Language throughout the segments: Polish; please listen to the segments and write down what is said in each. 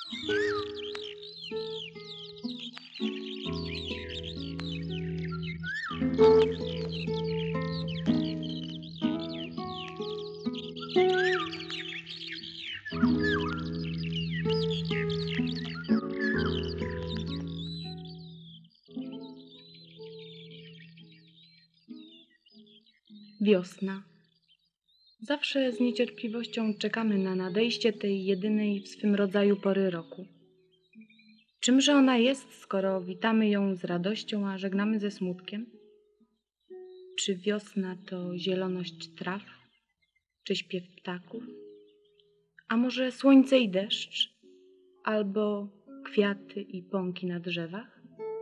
Wiosna. Zawsze z niecierpliwością czekamy na nadejście tej jedynej w swym rodzaju pory roku. Czymże ona jest, skoro witamy ją z radością, a żegnamy ze smutkiem? Czy wiosna to zieloność traw, czy śpiew ptaków? A może słońce i deszcz, albo kwiaty i pąki na drzewach?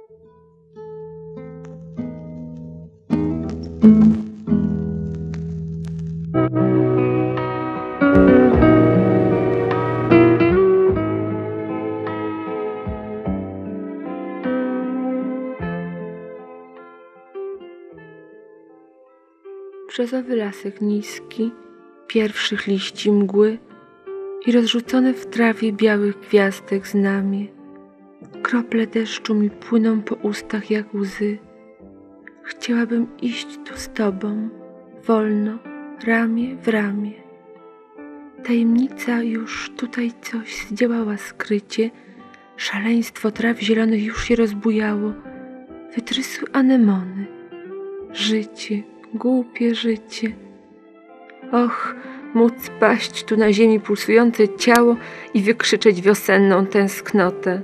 Brzozowy lasek niski, pierwszych liści mgły i rozrzucone w trawie białych gwiazdek znamie. Krople deszczu mi płyną po ustach jak łzy. Chciałabym iść tu z tobą, wolno, ramię w ramię. Tajemnica już tutaj coś zdziałała skrycie, szaleństwo traw zielonych już się rozbujało, wytrysły anemony. Życie, głupie życie. Och, móc paść tu na ziemi pulsujące ciało i wykrzyczeć wiosenną tęsknotę.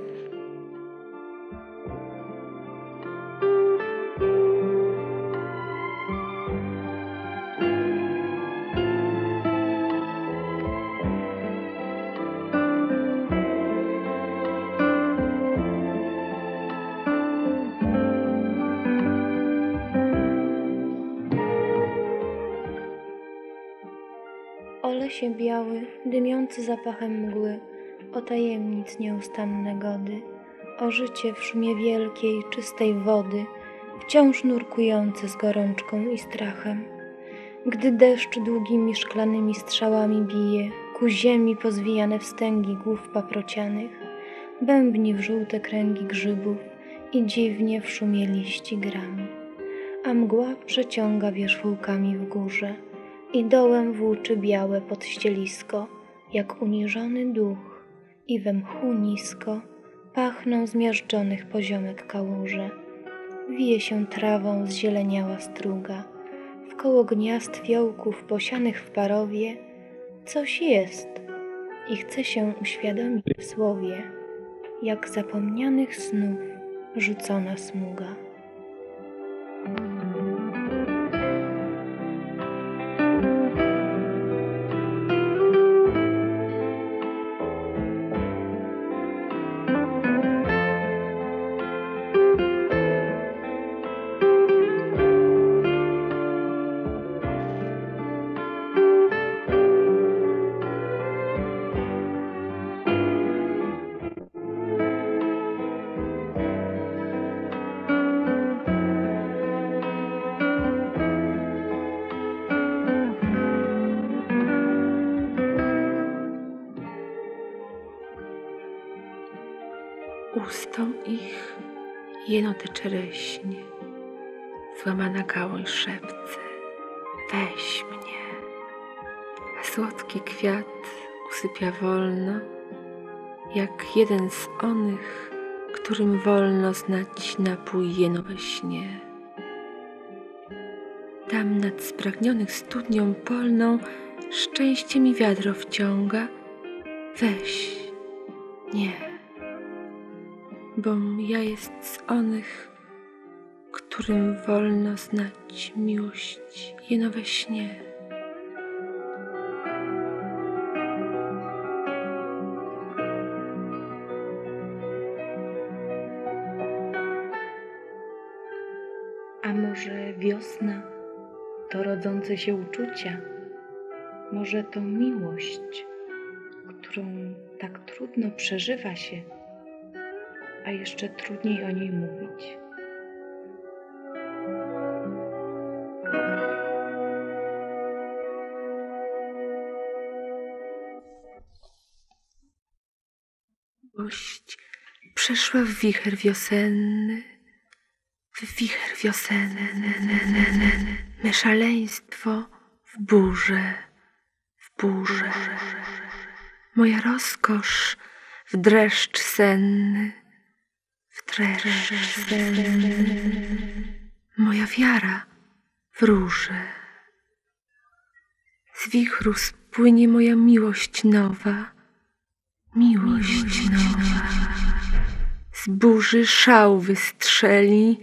O lesie biały, dymiący zapachem mgły, o tajemnic nieustanne gody, o życie w szumie wielkiej, czystej wody, wciąż nurkujący z gorączką i strachem. Gdy deszcz długimi szklanymi strzałami bije ku ziemi pozwijane wstęgi głów paprocianych, bębni w żółte kręgi grzybów i dziwnie w szumie liści grami, a mgła przeciąga wierzchołkami w górze i dołem włóczy białe podścielisko, jak uniżony duch, i we mchu nisko pachną zmiażdżonych poziomek kałuże. Wije się trawą zzieleniała struga, wkoło gniazd fiołków posianych w parowie coś jest i chce się uświadomić w słowie, jak zapomnianych snów rzucona smuga. Ustom ich jeno te czereśnie, złamana gałąź szepce, weź mnie, a słodki kwiat usypia wolno, jak jeden z onych, którym wolno znać napój jeno we śnie. Tam nad spragnionych studnią polną szczęście mi wiadro wciąga, weź, nie. Bom ja jest z onych, którym wolno znać miłość jeno we śnie. A może wiosna to rodzące się uczucia? Może to miłość, którą tak trudno przeżywa się, a jeszcze trudniej o niej mówić? weszła w wicher wiosenny, me szaleństwo w burzę, moja rozkosz w dreszcz senny, moja wiara w róże. Z wichru spłynie moja miłość nowa, z burzy szał wystrzeli,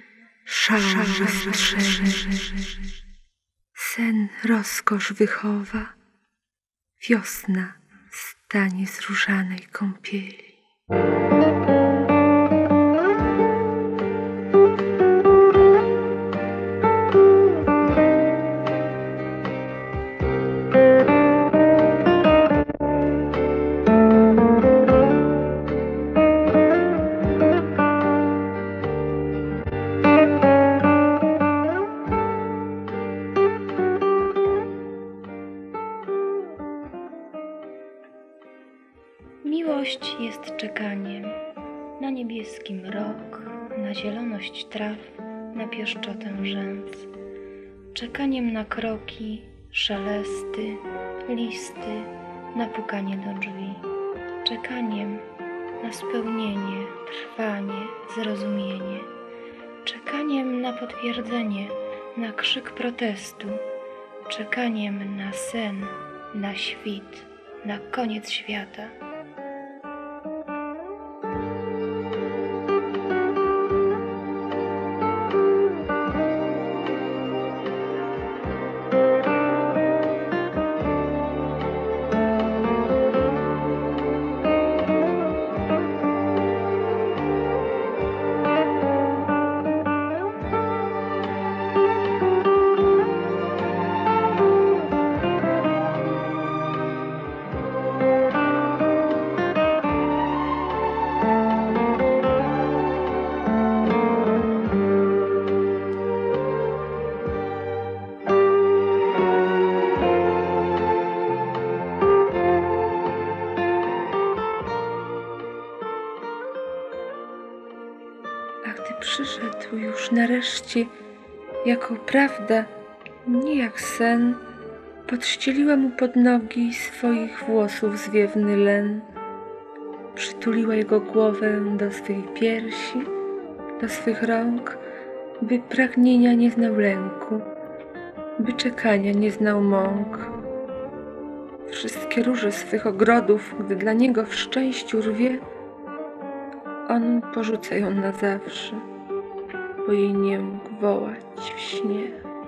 sen rozkosz wychowa, wiosna stanie z różanej kąpieli. Miłość jest czekaniem na niebieski mrok, na zieloność traw, na pieszczotę rzęs. Czekaniem na kroki, szelesty, listy, na pukanie do drzwi. Czekaniem na spełnienie, trwanie, zrozumienie. Czekaniem na potwierdzenie, na krzyk protestu. Czekaniem na sen, na świt, na koniec świata. A gdy przyszedł już nareszcie jako prawda, nie jak sen, podścieliła mu pod nogi swoich włosów zwiewny len. Przytuliła jego głowę do swych piersi, do swych rąk, by pragnienia nie znał lęku, by czekania nie znał mąk. Wszystkie róże swych ogrodów, gdy dla niego w szczęściu rwie, on porzuca ją na zawsze, bo jej nie mógł wołać w śnie.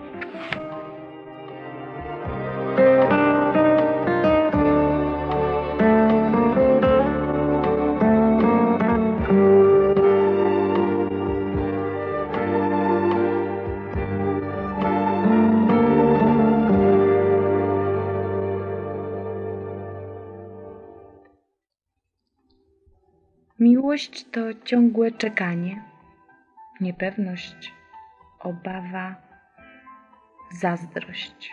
Miłość to ciągłe czekanie, niepewność, obawa, zazdrość.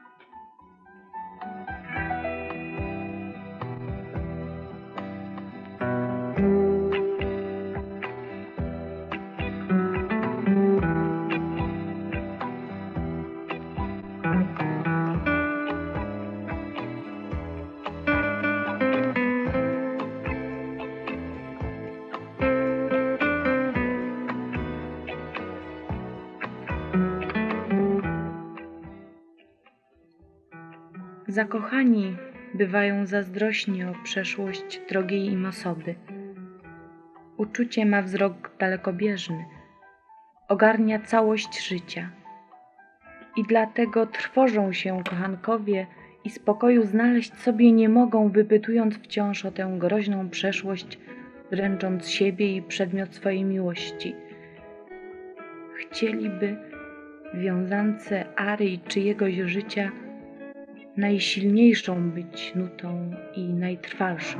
Zakochani bywają zazdrośni o przeszłość drogiej im osoby. Uczucie ma wzrok dalekobieżny, ogarnia całość życia. I dlatego trwożą się kochankowie i spokoju znaleźć sobie nie mogą, wypytując wciąż o tę groźną przeszłość, dręcząc siebie i przedmiot swojej miłości. Chcieliby w wiązance ary i czyjegoś życia najsilniejszą być nutą i najtrwalszą.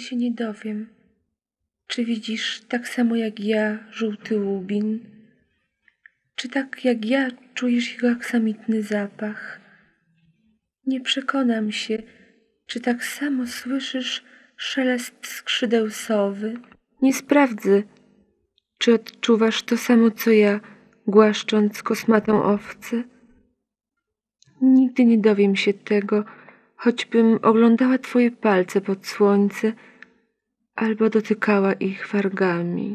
się nie dowiem. Czy widzisz tak samo jak ja żółty łubin? Czy tak jak ja czujesz jego aksamitny zapach? Nie przekonam się, czy tak samo słyszysz szelest skrzydeł sowy. Nie sprawdzę, czy odczuwasz to samo co ja, głaszcząc kosmatą owcę. Nigdy nie dowiem się tego, choćbym oglądała twoje palce pod słońce albo dotykała ich wargami.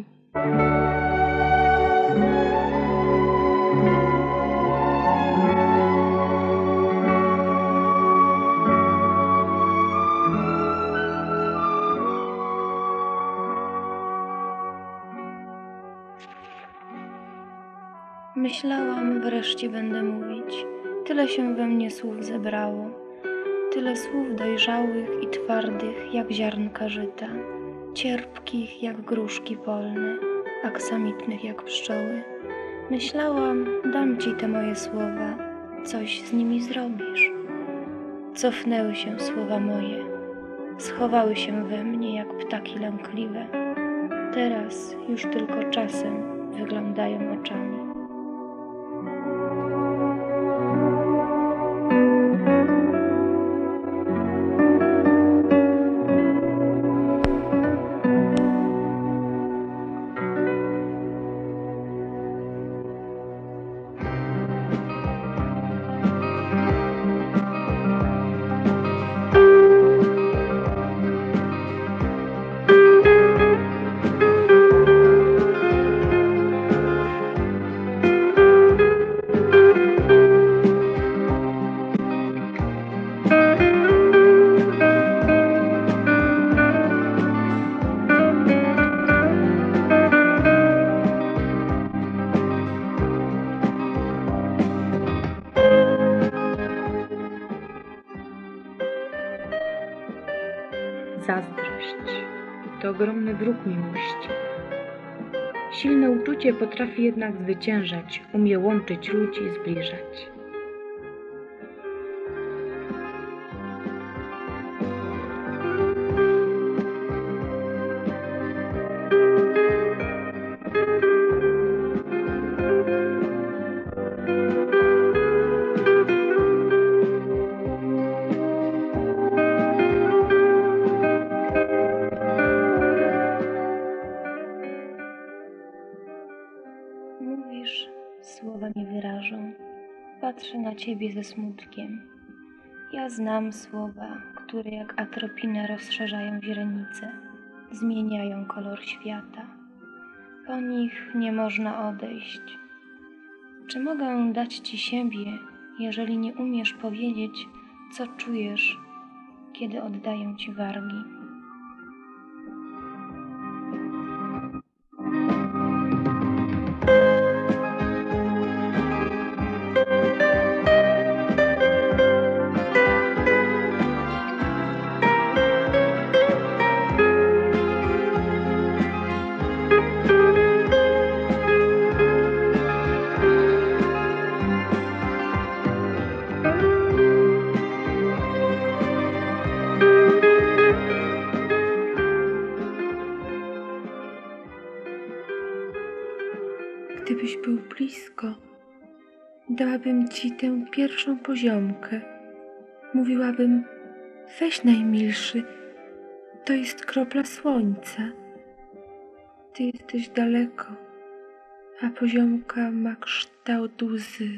Myślałam, wreszcie będę mówić. Tyle się we mnie słów zebrało. Tyle słów dojrzałych i twardych jak ziarnka żyta. Cierpkich jak gruszki polne, aksamitnych jak pszczoły. Myślałam, dam ci te moje słowa, coś z nimi zrobisz. Cofnęły się słowa moje, schowały się we mnie jak ptaki lękliwe. Teraz już tylko czasem wyglądają oczami. Zazdrość to ogromny wróg miłości. Silne uczucie potrafi jednak zwyciężać, umie łączyć ludzi i zbliżać. Mówisz, słowa nie wyrażą. Patrzę na ciebie ze smutkiem. Ja znam słowa, które jak atropinę rozszerzają źrenice, zmieniają kolor świata. Po nich nie można odejść. Czy mogę dać ci siebie, jeżeli nie umiesz powiedzieć, co czujesz, kiedy oddaję ci wargi? Gdybyś był blisko, dałabym ci tę pierwszą poziomkę. Mówiłabym, weź najmilszy, to jest kropla słońca. Ty jesteś daleko, a poziomka ma kształt łzy.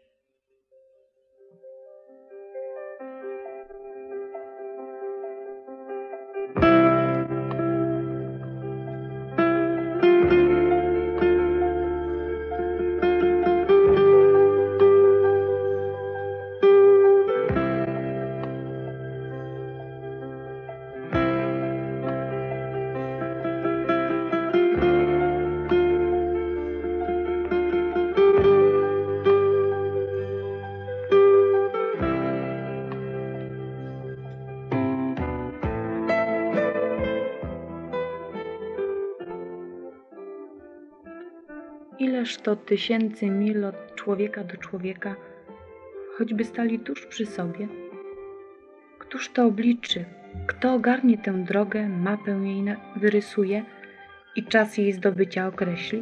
Ileż to tysięcy mil od człowieka do człowieka, choćby stali tuż przy sobie? Któż to obliczy, Kto ogarnie tę drogę, mapę jej wyrysuje i czas jej zdobycia określi?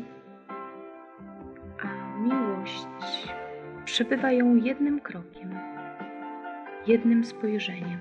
A miłość przebywa ją jednym krokiem, jednym spojrzeniem.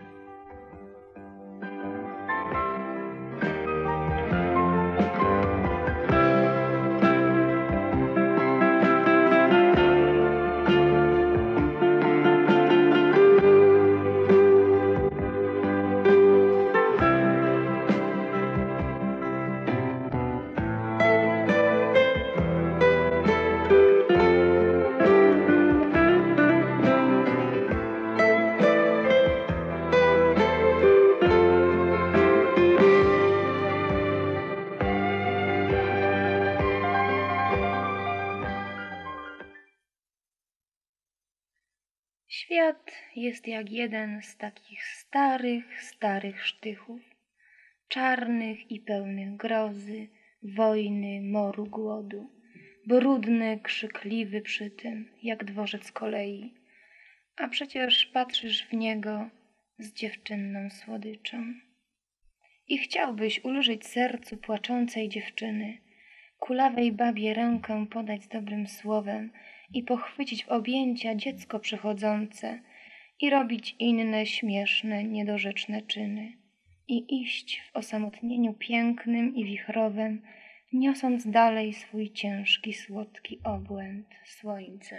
Świat jest jak jeden z takich starych sztychów, czarnych i pełnych grozy, wojny, moru, głodu, brudny, krzykliwy przy tym, jak dworzec kolei, a przecież patrzysz w niego z dziewczynną słodyczą. I chciałbyś ulżyć sercu płaczącej dziewczyny, kulawej babie rękę podać z dobrym słowem i pochwycić w objęcia dziecko przychodzące i robić inne śmieszne, niedorzeczne czyny i iść w osamotnieniu pięknym i wichrowym, niosąc dalej swój ciężki, słodki obłęd, słońce.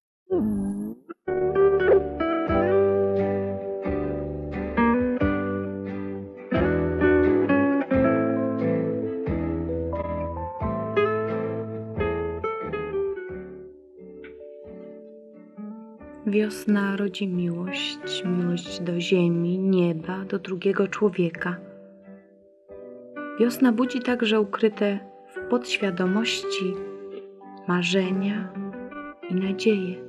Wiosna rodzi miłość, miłość do ziemi, nieba, do drugiego człowieka. Wiosna budzi także ukryte w podświadomości marzenia i nadzieje.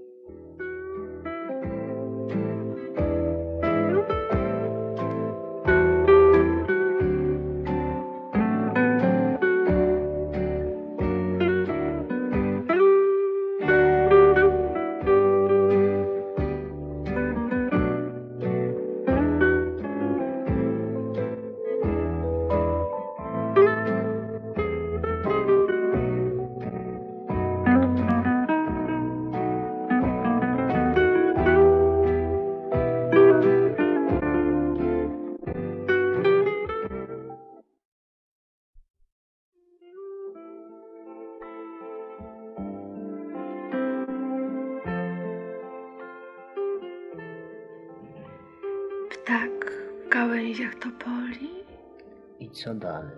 Ptak w gałęziach topoli, I co dalej?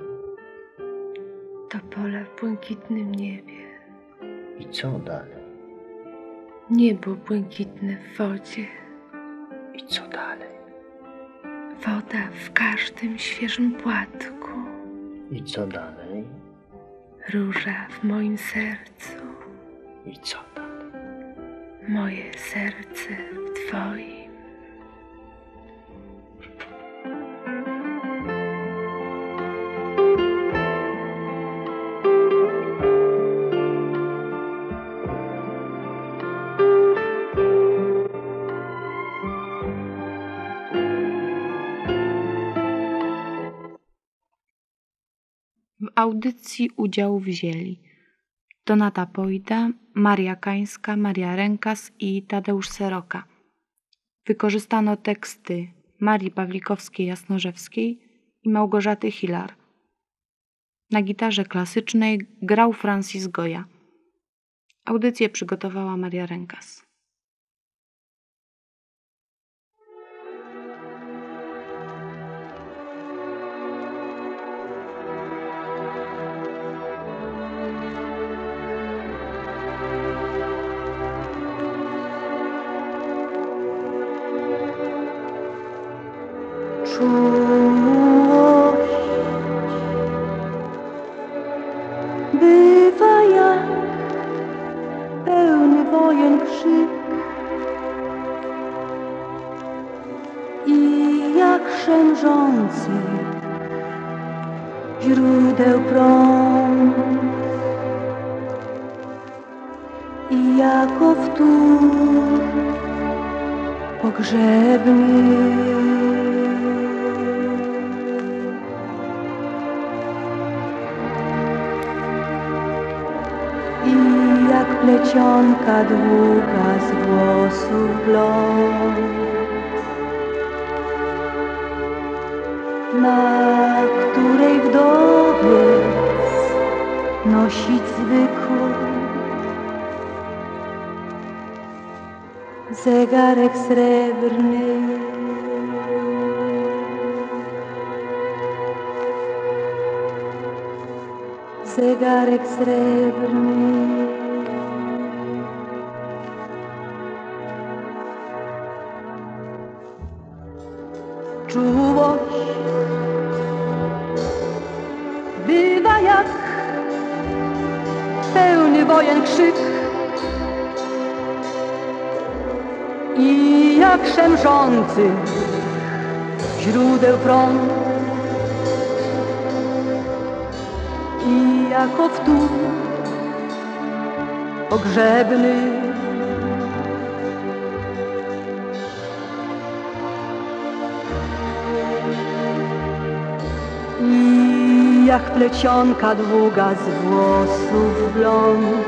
topola w błękitnym niebie, I co dalej? niebo błękitne w wodzie, I co dalej? woda w każdym świeżym płatku, I co dalej? róża w moim sercu, I co dalej? moje serce w twoim. W audycji udział wzięli Donata Pojda, Maria Kańska, Maria Rękas i Tadeusz Seroka. Wykorzystano teksty Marii Pawlikowskiej-Jasnorzewskiej i Małgorzaty Hilar. Na gitarze klasycznej grał Francis Goya. Audycję przygotowała Maria Rękas. Czułość bywa jak pełny wojen krzyk i jak szemrzący źródeł prąd i jako wtór pogrzebny. plecionka długa z włosów blond, na której wdowiec nosić zwykły zegarek srebrny. Zegarek srebrny. Czułość bywa jak pełny wojen krzyk i jak szemrzący źródeł prąd i jako wtór pogrzebny. I jak plecionka długa z włosów blond,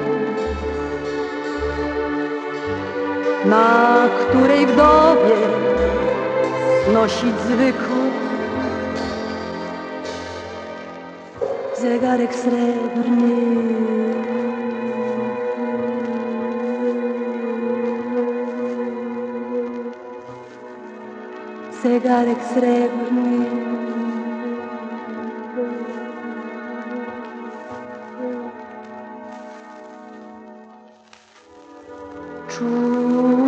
na której wdowie nosić zwykły zegarek srebrny. Zegarek srebrny. Czułość